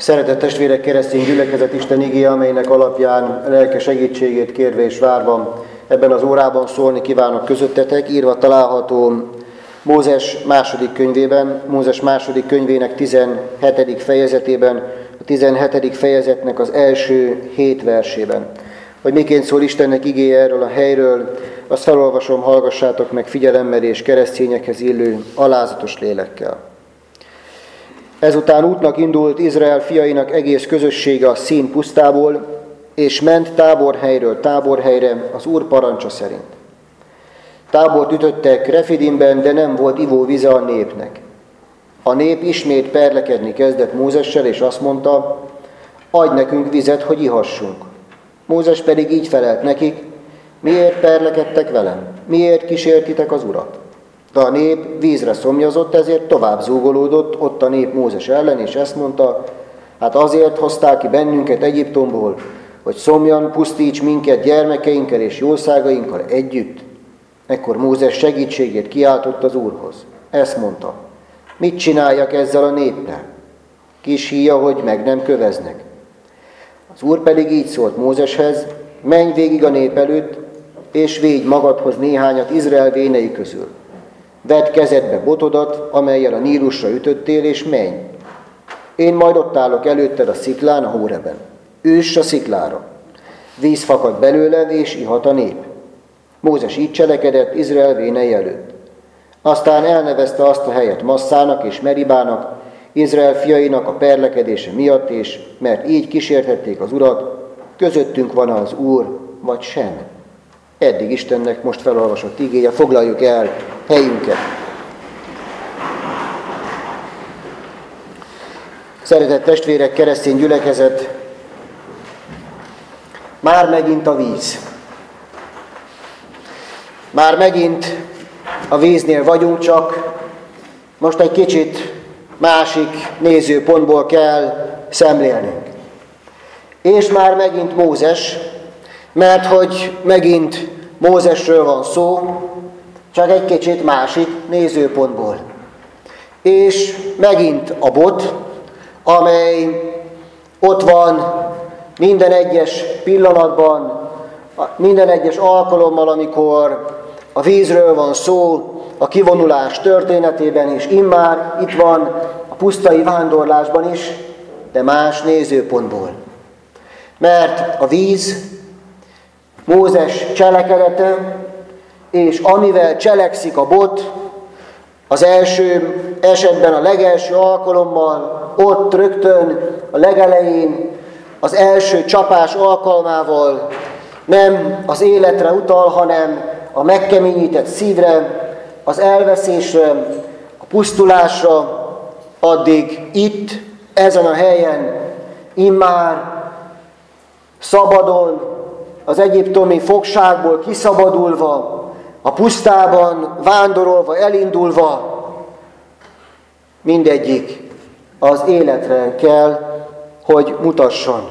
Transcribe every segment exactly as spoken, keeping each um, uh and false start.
Szeretett testvérek, keresztény gyülekezet, Isten igéje, amelynek alapján lelke segítségét kérve és várva ebben az órában szólni kívánok közöttetek, írva található Mózes második könyvében, Mózes második könyvének tizenhetedik fejezetében, a tizenhetedik fejezetnek az első hét versében. Hogy miként szól Istennek igéje erről a helyről, azt felolvasom, hallgassátok meg figyelemmel és keresztényekhez illő alázatos lélekkel. Ezután útnak indult Izrael fiainak egész közössége a Szín pusztából, és ment táborhelyről táborhelyre az Úr parancsa szerint. Tábort ütöttek Refidimben, de nem volt ivóvíze a népnek. A nép ismét perlekedni kezdett Mózessel, és azt mondta, adj nekünk vizet, hogy ihassunk. Mózes pedig így felelt nekik, miért perlekedtek velem? Miért kísértitek az Urat? De a nép vízre szomjazott, ezért tovább zúgolódott ott a nép Mózes ellen, és ezt mondta, hát azért hozták ki bennünket Egyiptomból, hogy szomjan pusztíts minket gyermekeinkkel és jószágainkkal együtt. Ekkor Mózes segítségét kiáltott az Úrhoz. Ezt mondta, mit csináljak ezzel a néppel? Kis híja, hogy meg nem köveznek. Az Úr pedig így szólt Mózeshez, menj végig a nép előtt, és védj magadhoz néhányat Izrael vénei közül. Vedd kezedbe botodat, amellyel a Nílusra ütöttél, és menj. Én majd ott állok előtted a sziklán, a Hóreben. Üss a sziklára. Víz fakad belőle, és ihat a nép. Mózes így cselekedett Izrael vénei előtt. Aztán elnevezte azt a helyet Masszának és Meribának, Izrael fiainak a perlekedése miatt, és mert így kísértették az Urat, közöttünk van az Úr, vagy sem. Eddig Istennek most felolvasott igéje, foglaljuk el helyünket. Szeretett testvérek, keresztény gyülekezet, már megint a víz. Már megint a víznél vagyunk, csak most egy kicsit másik nézőpontból kell szemlélnünk. És már megint Mózes, mert hogy megint Mózesről van szó, csak egy kicsit másik nézőpontból. És megint a bot, amely ott van minden egyes pillanatban, minden egyes alkalommal, amikor a vízről van szó, a kivonulás történetében, és immár itt van a pusztai vándorlásban is, de más nézőpontból. Mert a víz Mózes cselekedete, és amivel cselekszik a bot, az első esetben a legelső alkalommal, ott rögtön a legelején, az első csapás alkalmával nem az életre utal, hanem a megkeményített szívre, az elveszésre, a pusztulásra, addig itt, ezen a helyen, immár szabadon, az egyiptomi fogságból kiszabadulva, a pusztában vándorolva, elindulva, mindegyik az életre kell, hogy mutasson.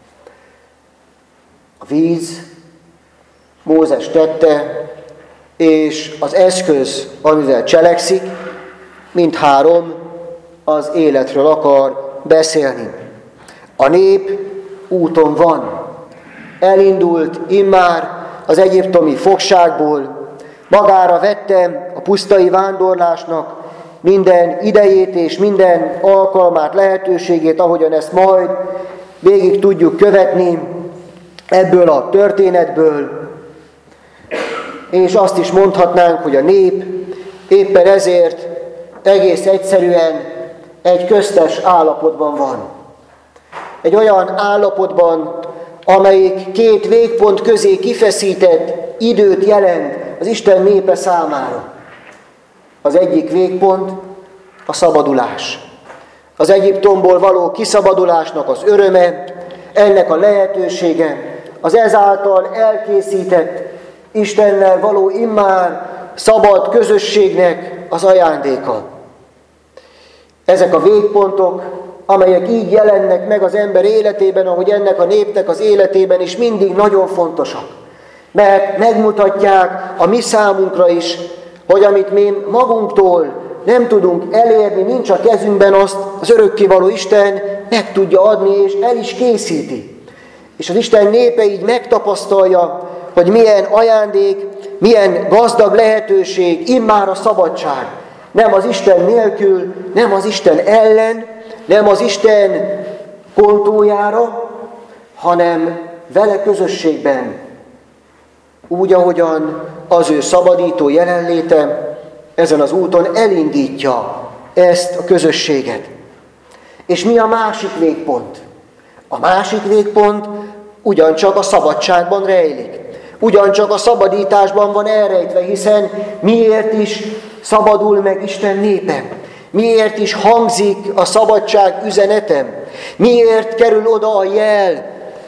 A víz Mózes tette, és az eszköz, amivel cselekszik, mindhárom az életről akar beszélni. A nép úton van. Elindult immár az egyiptomi fogságból, magára vette a pusztai vándorlásnak minden idejét és minden alkalmát, lehetőségét, ahogyan ezt majd végig tudjuk követni ebből a történetből. És azt is mondhatnánk, hogy a nép éppen ezért egész egyszerűen egy köztes állapotban van. Egy olyan állapotban, amelyik két végpont közé kifeszített időt jelent az Isten népe számára. Az egyik végpont a szabadulás. Az Egyiptomból való kiszabadulásnak az öröme, ennek a lehetősége, az ezáltal elkészített Istennel való immár szabad közösségnek az ajándéka. Ezek a végpontok, amelyek így jelennek meg az ember életében, ahogy ennek a népnek az életében is mindig nagyon fontosak. Mert megmutatják a mi számunkra is, hogy amit mi magunktól nem tudunk elérni, nincs a kezünkben, azt az örökkévaló Isten meg tudja adni, és el is készíti. És az Isten népe így megtapasztalja, hogy milyen ajándék, milyen gazdag lehetőség, immár a szabadság. Nem az Isten nélkül, nem az Isten ellen, nem az Isten kontójára, hanem vele közösségben. Úgy, ahogyan az ő szabadító jelenléte ezen az úton elindítja ezt a közösséget. És mi a másik végpont? A másik végpont ugyancsak a szabadságban rejlik. Ugyancsak a szabadításban van elrejtve, hiszen miért is szabadul meg Isten népe? Miért is hangzik a szabadság üzenetem? Miért kerül oda a jel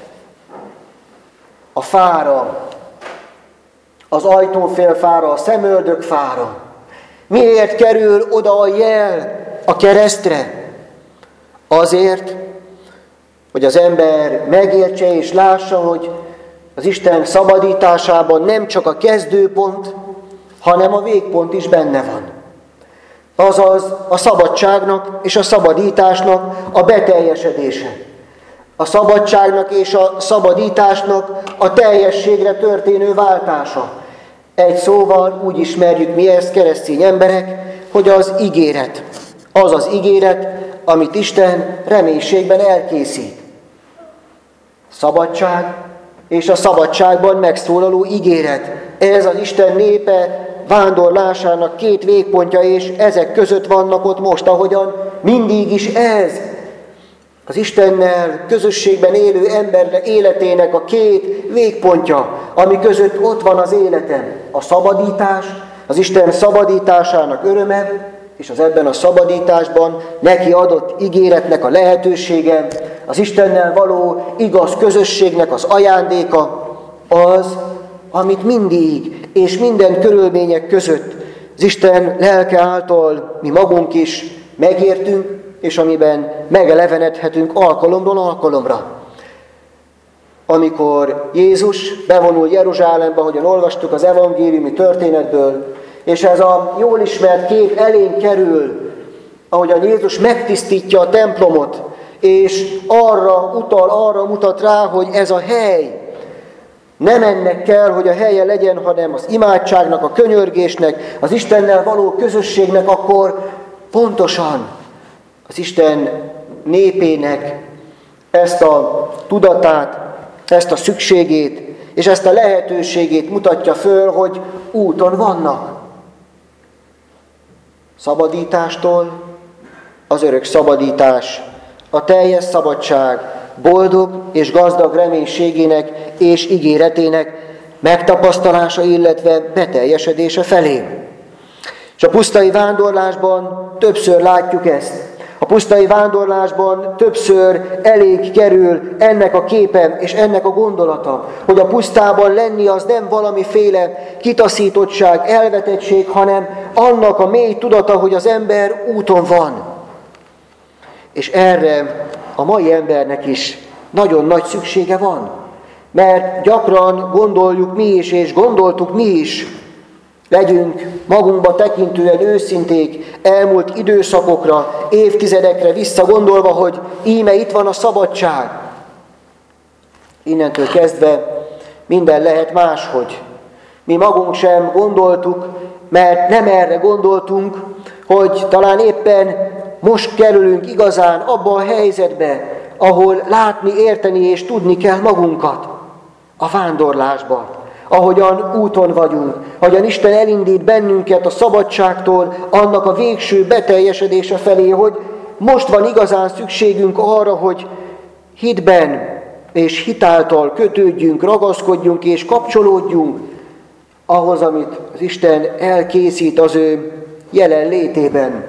a fára, az ajtófélfára, a szemöldökfára? Miért kerül oda a jel a keresztre? Azért, hogy az ember megértse és lássa, hogy az Isten szabadításában nem csak a kezdőpont, hanem a végpont is benne van. Azaz a szabadságnak és a szabadításnak a beteljesedése. A szabadságnak és a szabadításnak a teljességre történő váltása. Egy szóval úgy ismerjük mi ezt, keresztény emberek, hogy az ígéret. Az az ígéret, amit Isten reménységben elkészít. Szabadság és a szabadságban megszólaló ígéret. Ez az Isten népe vándorlásának két végpontja, és ezek között vannak ott most, ahogyan mindig is ez. Az Istennel közösségben élő ember életének a két végpontja, ami között ott van az életem. A szabadítás, az Isten szabadításának öröme, és az ebben a szabadításban neki adott ígéretnek a lehetősége, az Istennel való igaz közösségnek az ajándéka, az, amit mindig és minden körülmények között az Isten lelke által mi magunk is megértünk, és amiben megelevenedhetünk alkalomról alkalomra. Amikor Jézus bevonul Jeruzsálembe, ahogyan olvastuk az evangéliumi történetből, és ez a jól ismert kép elénk kerül, ahogyan Jézus megtisztítja a templomot, és arra utal, arra mutat rá, hogy ez a hely nem ennek kell, hogy a helye legyen, hanem az imádságnak, a könyörgésnek, az Istennel való közösségnek, akkor pontosan az Isten népének ezt a tudatát, ezt a szükségét, és ezt a lehetőségét mutatja föl, hogy úton vannak. Szabadítástól az örök szabadítás, a teljes szabadság, boldog és gazdag reménységének és ígéretének megtapasztalása, illetve beteljesedése felé. És a pusztai vándorlásban többször látjuk ezt. A pusztai vándorlásban többször elég kerül ennek a képe és ennek a gondolata, hogy a pusztában lenni az nem valamiféle kitaszítottság, elvetettség, hanem annak a mély tudata, hogy az ember úton van. És erre a mai embernek is nagyon nagy szüksége van, mert gyakran gondoljuk mi is, és gondoltuk mi is, legyünk magunkba tekintően őszinték elmúlt időszakokra, évtizedekre visszagondolva, hogy íme itt van a szabadság. Innentől kezdve minden lehet máshogy. Mi magunk sem gondoltuk, mert nem erre gondoltunk, hogy talán éppen most kerülünk igazán abba a helyzetbe, ahol látni, érteni és tudni kell magunkat a vándorlásban. Ahogyan úton vagyunk, ahogyan Isten elindít bennünket a szabadságtól, annak a végső beteljesedése felé, hogy most van igazán szükségünk arra, hogy hitben és hitáltal kötődjünk, ragaszkodjunk és kapcsolódjunk ahhoz, amit az Isten elkészít az ő jelenlétében.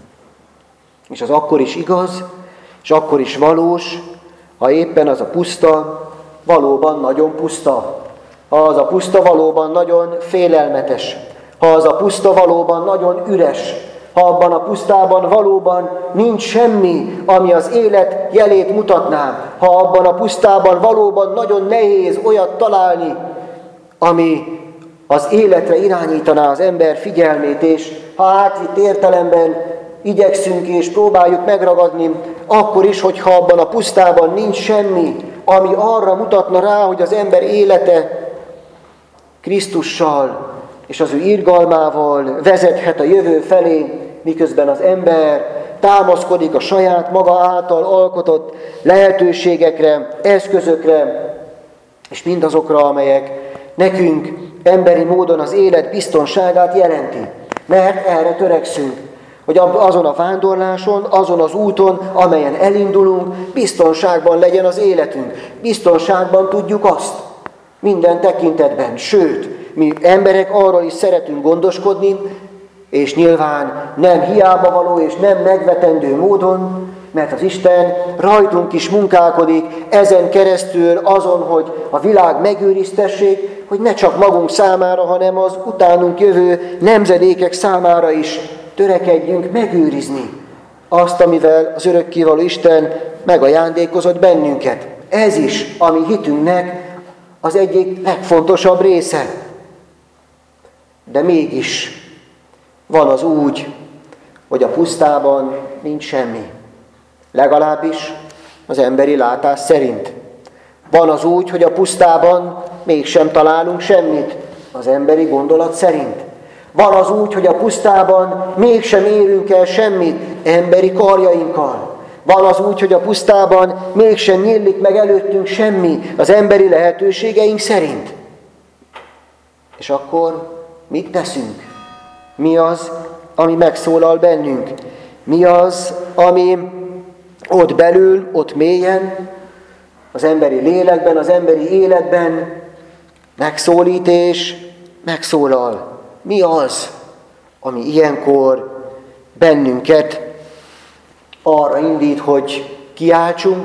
És az akkor is igaz, és akkor is valós, ha éppen az a puszta valóban nagyon puszta. Ha az a puszta valóban nagyon félelmetes, ha az a puszta valóban nagyon üres, ha abban a pusztában valóban nincs semmi, ami az élet jelét mutatná, ha abban a pusztában valóban nagyon nehéz olyat találni, ami az életre irányítaná az ember figyelmét, és ha átvitt értelemben igyekszünk és próbáljuk megragadni akkor is, hogyha abban a pusztában nincs semmi, ami arra mutatna rá, hogy az ember élete Krisztussal és az ő irgalmával vezethet a jövő felé, miközben az ember támaszkodik a saját maga által alkotott lehetőségekre, eszközökre, és mindazokra, amelyek nekünk emberi módon az élet biztonságát jelenti. Mert erre törekszünk, hogy azon a vándorláson, azon az úton, amelyen elindulunk, biztonságban legyen az életünk. Biztonságban tudjuk azt, minden tekintetben. Sőt, mi emberek arról is szeretünk gondoskodni, és nyilván nem hiába való és nem megvetendő módon, mert az Isten rajtunk is munkálkodik, ezen keresztül azon, hogy a világ megőriztessék, hogy ne csak magunk számára, hanem az utánunk jövő nemzedékek számára is törekedjünk megőrizni azt, amivel az örökkévaló Isten megajándékozott bennünket. Ez is a mi hitünknek az egyik legfontosabb része. De mégis van az úgy, hogy a pusztában nincs semmi. Legalábbis az emberi látás szerint. Van az úgy, hogy a pusztában mégsem találunk semmit, az emberi gondolat szerint. Van az úgy, hogy a pusztában mégsem érünk el semmit emberi karjainkkal. Van az úgy, hogy a pusztában mégsem nyílik meg előttünk semmi az emberi lehetőségeink szerint. És akkor mit teszünk? Mi az, ami megszólal bennünk? Mi az, ami ott belül, ott mélyen, az emberi lélekben, az emberi életben megszólít és megszólal? Mi az, ami ilyenkor bennünket arra indít, hogy kiáltsunk,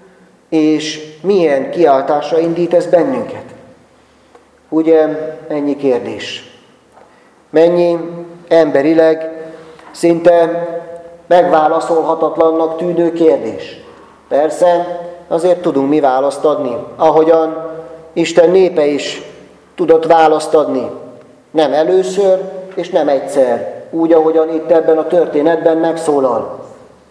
és milyen kiáltásra indít ez bennünket? Ugye ennyi kérdés. Mennyi emberileg szinte megválaszolhatatlannak tűnő kérdés. Persze, azért tudunk mi választ adni, ahogyan Isten népe is tudott választ adni. Nem először, és nem egyszer, úgy, ahogyan itt ebben a történetben megszólal.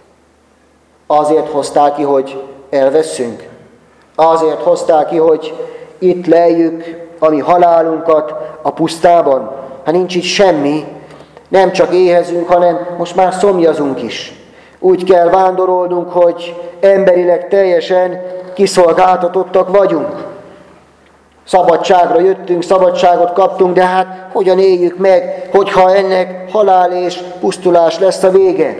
Azért hozták ki, hogy elvesszünk. Azért hozták ki, hogy itt lejjük a mi halálunkat a pusztában. Ha nincs itt semmi, nem csak éhezünk, hanem most már szomjazunk is. Úgy kell vándorolnunk, hogy emberileg teljesen kiszolgáltatottak vagyunk. Szabadságra jöttünk, szabadságot kaptunk, de hát hogyan éljük meg, hogyha ennek halál és pusztulás lesz a vége?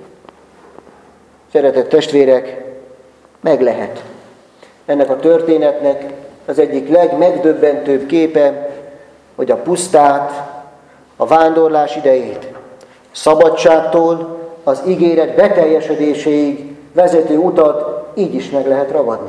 Szeretett testvérek, meg lehet. Ennek a történetnek az egyik legmegdöbbentőbb képe, hogy a pusztát, a vándorlás idejét, szabadságtól az ígéret beteljesedéséig vezető utat így is meg lehet ragadni.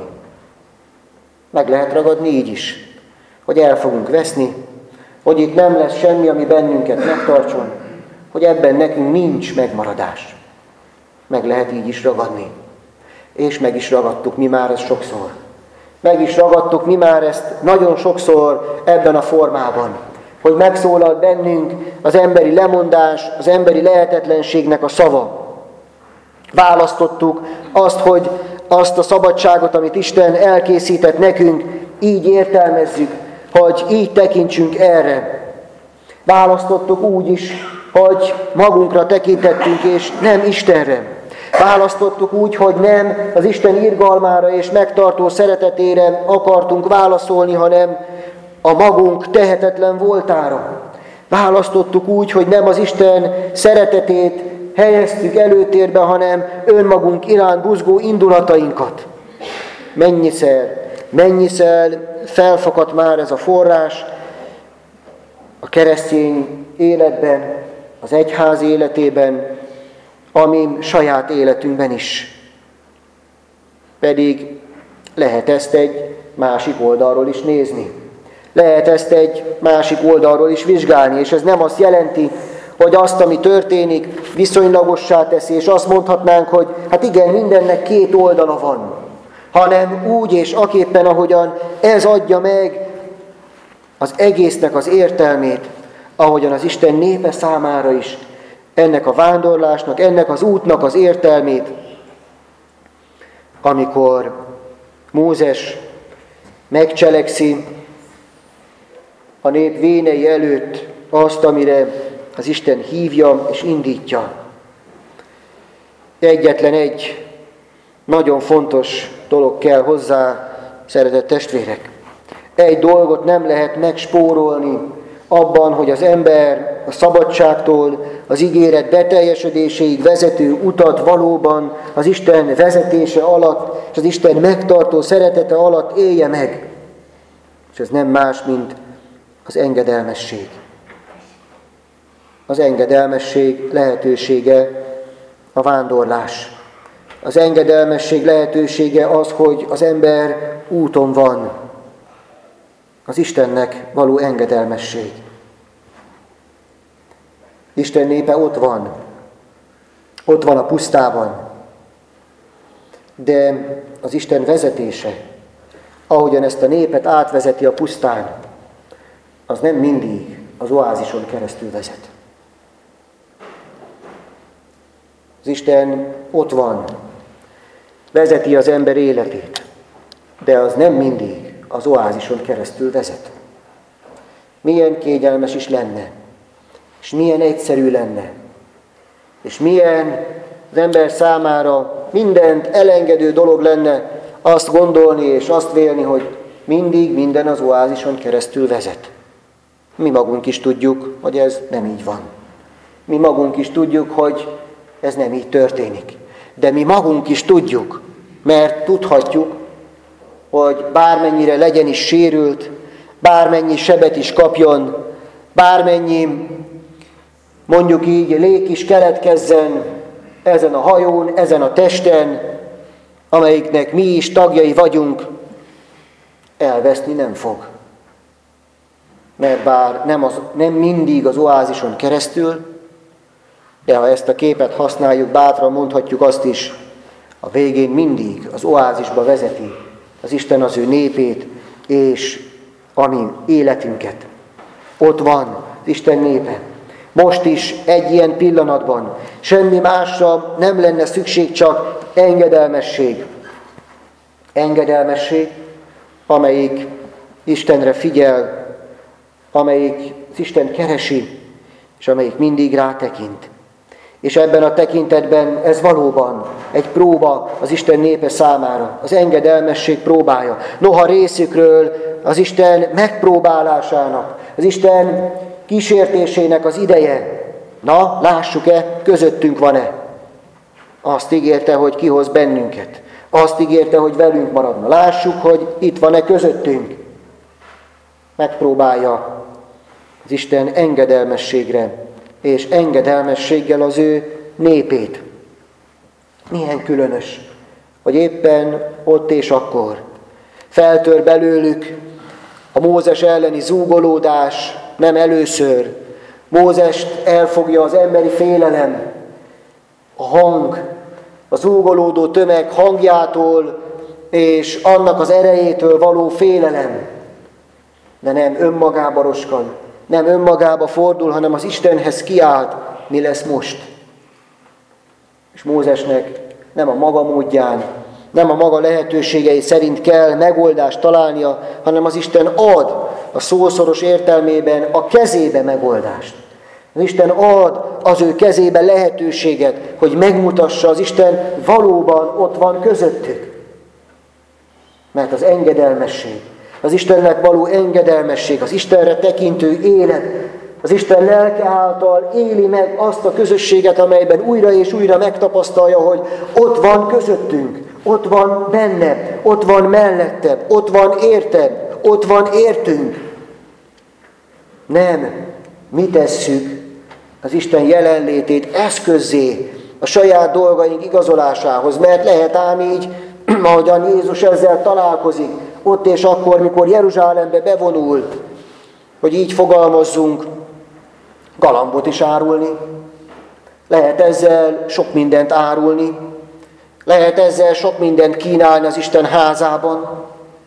Meg lehet ragadni így is, hogy el fogunk veszni, hogy itt nem lesz semmi, ami bennünket megtartson, hogy ebben nekünk nincs megmaradás. Meg lehet így is ragadni. És meg is ragadtuk mi már ezt sokszor. Meg is ragadtuk mi már ezt nagyon sokszor ebben a formában, hogy megszólal bennünk az emberi lemondás, az emberi lehetetlenségnek a szava. Választottuk azt, hogy azt a szabadságot, amit Isten elkészített nekünk, így értelmezzük, hogy így tekintsünk erre. Választottuk úgy is, hogy magunkra tekintettünk, és nem Istenre. Választottuk úgy, hogy nem az Isten irgalmára és megtartó szeretetére akartunk válaszolni, hanem a magunk tehetetlen voltára. Választottuk úgy, hogy nem az Isten szeretetét helyeztük előtérbe, hanem önmagunk iránt buzgó indulatainkat. Mennyiszer, mennyiszer felfakadt már ez a forrás a keresztény életben, az egyház életében, ami saját életünkben is. Pedig lehet ezt egy másik oldalról is nézni. Lehet ezt egy másik oldalról is vizsgálni, és ez nem azt jelenti, hogy azt, ami történik, viszonylagossá teszi, és azt mondhatnánk, hogy hát igen, mindennek két oldala van, hanem úgy és aképpen, ahogyan ez adja meg az egésznek az értelmét, ahogyan az Isten népe számára is ennek a vándorlásnak, ennek az útnak az értelmét amikor Mózes megcselekszi a nép vénei előtt azt, amire az Isten hívja és indítja. Egyetlen egy nagyon fontos dolog kell hozzá, szeretett testvérek. Egy dolgot nem lehet megspórolni abban, hogy az ember a szabadságtól az ígéret beteljesedéséig vezető utat valóban az Isten vezetése alatt, és az Isten megtartó szeretete alatt élje meg. És ez nem más, mint az engedelmesség. Az engedelmesség lehetősége a vándorlás. Az engedelmesség lehetősége az, hogy az ember úton van. Az Istennek való engedelmesség. Isten népe ott van. Ott van a pusztában. De az Isten vezetése, ahogyan ezt a népet átvezeti a pusztán, az nem mindig az oázison keresztül vezet. Az Isten ott van, vezeti az ember életét, de az nem mindig az oázison keresztül vezet. Milyen kényelmes is lenne, és milyen egyszerű lenne, és milyen az ember számára mindent elengedő dolog lenne azt gondolni és azt vélni, hogy mindig minden az oázison keresztül vezet. Mi magunk is tudjuk, hogy ez nem így van. Mi magunk is tudjuk, hogy ez nem így történik. De mi magunk is tudjuk, mert tudhatjuk, hogy bármennyire legyen is sérült, bármennyi sebet is kapjon, bármennyi, mondjuk így, lég is keletkezzen ezen a hajón, ezen a testen, amelyiknek mi is tagjai vagyunk, elveszni nem fog. Mert bár nem, az, nem mindig az oázison keresztül, de ha ezt a képet használjuk, bátran mondhatjuk azt is, a végén mindig az oázisba vezeti az Isten az ő népét és a mi életünket. Ott van az Isten népe. Most is egy ilyen pillanatban semmi másra nem lenne szükség, csak engedelmesség. Engedelmesség, amelyik Istenre figyel, amelyik az Isten keresi, és amelyik mindig rátekint. És ebben a tekintetben ez valóban egy próba az Isten népe számára, az engedelmesség próbája. Noha részükről az Isten megpróbálásának, az Isten kísértésének az ideje. Na, lássuk-e, közöttünk van-e? Azt ígérte, hogy kihoz bennünket. Azt ígérte, hogy velünk maradna. Lássuk, hogy itt van-e közöttünk. Megpróbálja az Isten engedelmességre, és engedelmességgel az ő népét. Milyen különös, hogy éppen ott és akkor feltör belőlük a Mózes elleni zúgolódás, nem először. Mózest elfogja az emberi félelem, a hang, a zúgolódó tömeg hangjától és annak az erejétől való félelem. De nem önmagába roskan, nem önmagába fordul, hanem az Istenhez kiállt, mi lesz most. És Mózesnek nem a maga módján, nem a maga lehetőségei szerint kell megoldást találnia, hanem az Isten ad a szószoros értelmében a kezébe megoldást. Az Isten ad az ő kezébe lehetőséget, hogy megmutassa, az Isten valóban ott van közöttük. Mert az engedelmesség, az Istennek való engedelmesség, az Istenre tekintő élet, az Isten lelke által éli meg azt a közösséget, amelyben újra és újra megtapasztalja, hogy ott van közöttünk, ott van benne, ott van mellette, ott van érted, ott van értünk. Nem, mi tesszük az Isten jelenlétét eszközzé a saját dolgaink igazolásához, mert lehet ám így, ahogyan Jézus ezzel találkozik, ott és akkor, mikor Jeruzsálembe bevonul, hogy így fogalmazzunk, galambot is árulni. Lehet ezzel sok mindent árulni, lehet ezzel sok mindent kínálni az Isten házában,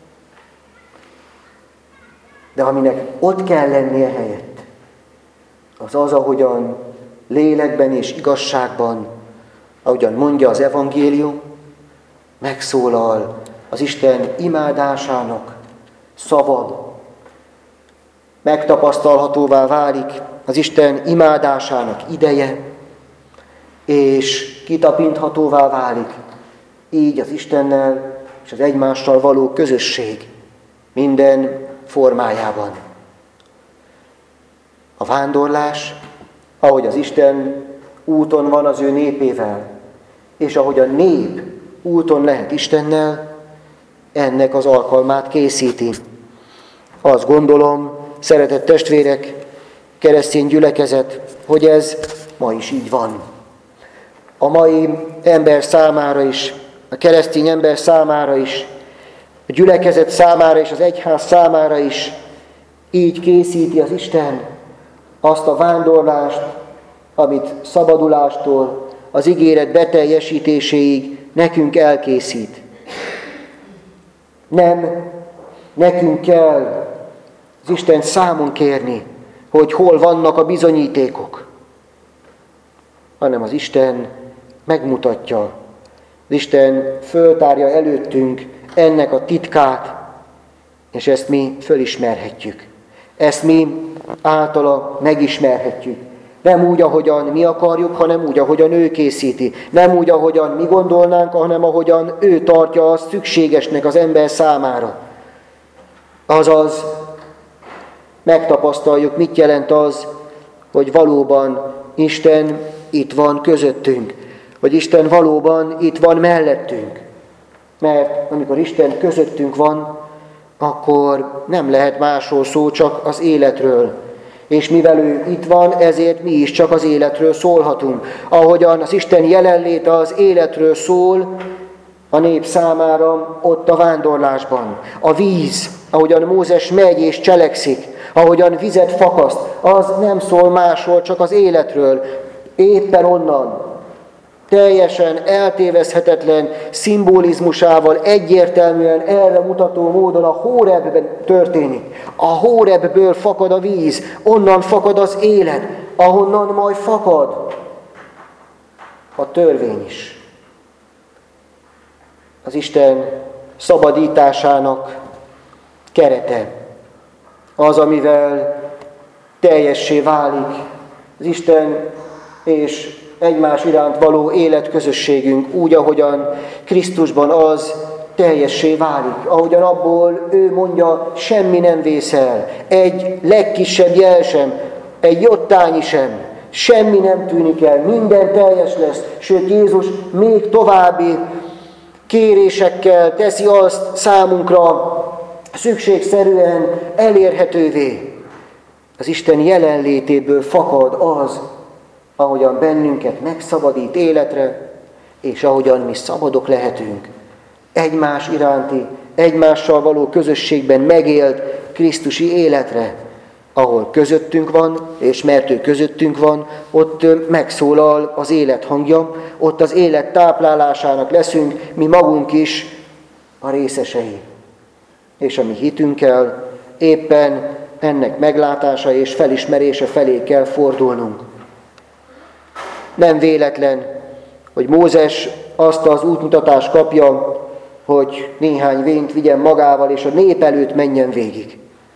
de aminek ott kell lennie helyett, az az, ahogyan lélekben és igazságban, ahogyan mondja az evangélium, megszólal az Isten imádásának szava, megtapasztalhatóvá válik az Isten imádásának ideje, és kitapinthatóvá válik így az Istennel és az egymással való közösség minden formájában. A vándorlás, ahogy az Isten úton van az ő népével, és ahogy a nép úton lehet Istennel, ennek az alkalmát készíti. Azt gondolom, szeretett testvérek, keresztény gyülekezet, hogy ez ma is így van. A mai ember számára is, a keresztény ember számára is, a gyülekezet számára és az egyház számára is így készíti az Isten azt a vándorlást, amit szabadulástól az ígéret beteljesítéséig nekünk elkészít. Nem nekünk kell az Isten számon kérni, hogy hol vannak a bizonyítékok, hanem az Isten megmutatja, az Isten föltárja előttünk ennek a titkát, és ezt mi fölismerhetjük. Ezt mi általa megismerhetjük. Nem úgy, ahogyan mi akarjuk, hanem úgy, ahogyan ő készíti. Nem úgy, ahogyan mi gondolnánk, hanem ahogyan ő tartja azt szükségesnek az ember számára. Azaz, megtapasztaljuk, mit jelent az, hogy valóban Isten itt van közöttünk. Hogy Isten valóban itt van mellettünk. Mert amikor Isten közöttünk van, akkor nem lehet másról szó, csak az életről. És mivel ő itt van, ezért mi is csak az életről szólhatunk. Ahogyan az Isten jelenléte az életről szól a nép számára ott a vándorlásban. A víz, ahogyan Mózes megy és cselekszik, ahogyan vizet fakaszt, az nem szól másról, csak az életről. Éppen onnan, teljesen eltévezhetetlen szimbolizmusával, egyértelműen erre mutató módon a Hórebben történik. A Hórebből fakad a víz, onnan fakad az élet, ahonnan majd fakad a törvény is. Az Isten szabadításának kerete az, amivel teljessé válik az Isten és egymás iránt való életközösségünk, úgy, ahogyan Krisztusban az teljessé válik. Ahogyan abból ő mondja, semmi nem vészel, egy legkisebb jel sem, egy jottányi sem, semmi nem tűnik el, minden teljes lesz, sőt Jézus még további kérésekkel teszi azt számunkra szükségszerűen elérhetővé. Az Isten jelenlétéből fakad az, ahogyan bennünket megszabadít életre, és ahogyan mi szabadok lehetünk egymás iránti, egymással való közösségben megélt krisztusi életre, ahol közöttünk van, és mert ő közöttünk van, ott megszólal az élet hangja, ott az élet táplálásának leszünk mi magunk is a részesei. És a mi hitünkkel éppen ennek meglátása és felismerése felé kell fordulnunk. Nem véletlen, hogy Mózes azt az útmutatást kapja, hogy néhány vényt vigyen magával, és a nép előtt menjen végig.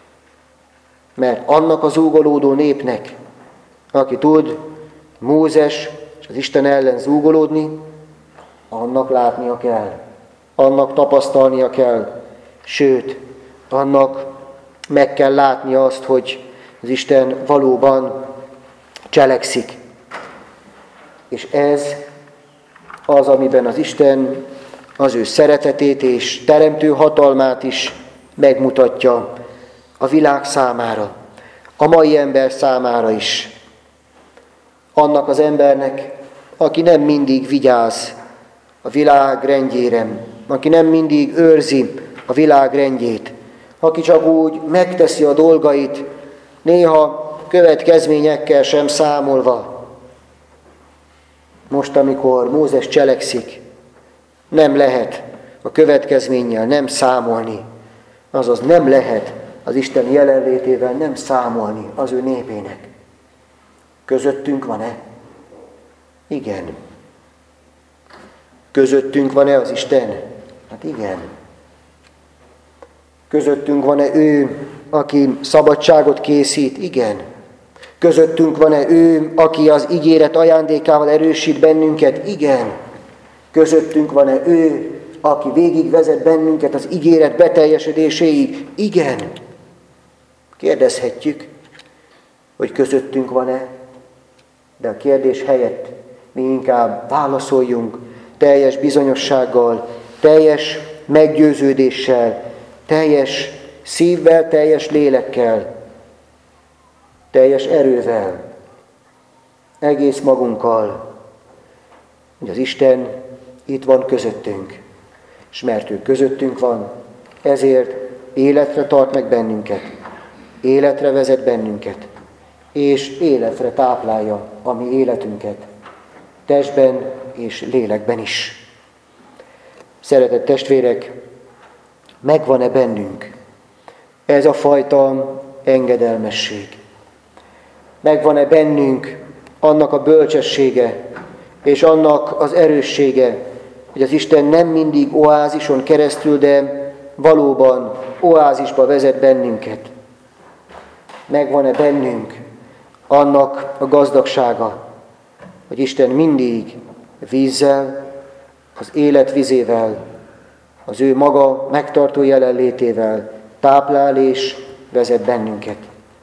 Mert annak az zúgolódó népnek, aki tud Mózes és az Isten ellen zúgolódni, annak látnia kell, annak tapasztalnia kell, sőt, annak meg kell látnia azt, hogy az Isten valóban cselekszik. És ez az, amiben az Isten az ő szeretetét és teremtő hatalmát is megmutatja a világ számára, a mai ember számára is. Annak az embernek, aki nem mindig vigyáz a világ rendjére, aki nem mindig őrzi a világ rendjét, aki csak úgy megteszi a dolgait, néha következményekkel sem számolva. Most, amikor Mózes cselekszik, nem lehet a következménnyel nem számolni, azaz nem lehet az Isten jelenlétével nem számolni az ő népének. Közöttünk van-e? Igen. Közöttünk van-e az Isten? Hát igen. Közöttünk van-e ő, aki szabadságot készít? Igen. Közöttünk van-e ő, aki az ígéret ajándékával erősít bennünket? Igen. Közöttünk van-e ő, aki végigvezet bennünket az ígéret beteljesedéséig? Igen. Kérdezhetjük, hogy közöttünk van-e, de a kérdés helyett mi inkább válaszoljunk teljes bizonyossággal, teljes meggyőződéssel, teljes szívvel, teljes lélekkel, teljes erővel, egész magunkkal, hogy az Isten itt van közöttünk, és mert ő közöttünk van, ezért életre tart meg bennünket, életre vezet bennünket, és életre táplálja a mi életünket, testben és lélekben is. Szeretett testvérek, megvan-e bennünk ez a fajta engedelmesség? Megvan-e bennünk annak a bölcsessége és annak az erőssége, hogy az Isten nem mindig oázison keresztül, de valóban oázisba vezet bennünket? Megvan-e bennünk annak a gazdagsága, hogy Isten mindig vízzel, az élet vizével, az ő maga megtartó jelenlétével táplál és vezet bennünket?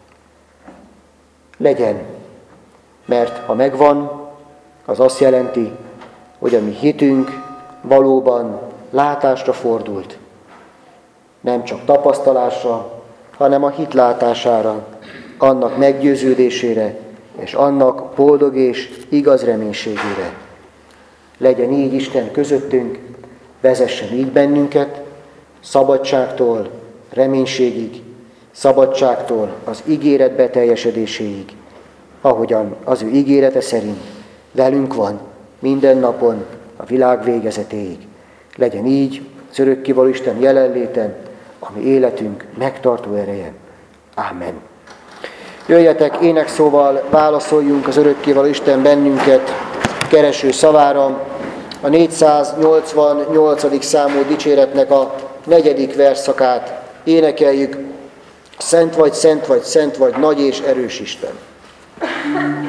Legyen, mert ha megvan, az azt jelenti, hogy a mi hitünk valóban látásra fordult. Nem csak tapasztalásra, hanem a hit látására, annak meggyőződésére, és annak boldog és igaz reménységére. Legyen így Isten közöttünk, vezessen így bennünket, szabadságtól reménységig, szabadságtól az ígéret beteljesedéséig, ahogyan az ő ígérete szerint velünk van minden napon a világ végezetéig. Legyen így az örökkévaló Isten jelenléten, a mi életünk megtartó ereje. Ámen. Jöjjetek, énekszóval válaszoljunk az örökkévaló Isten bennünket kereső szavára. A négyszáznyolcvannyolcadik számú dicséretnek a negyedik versszakát énekeljük. Szent vagy, szent vagy, szent vagy, nagy és erős Isten.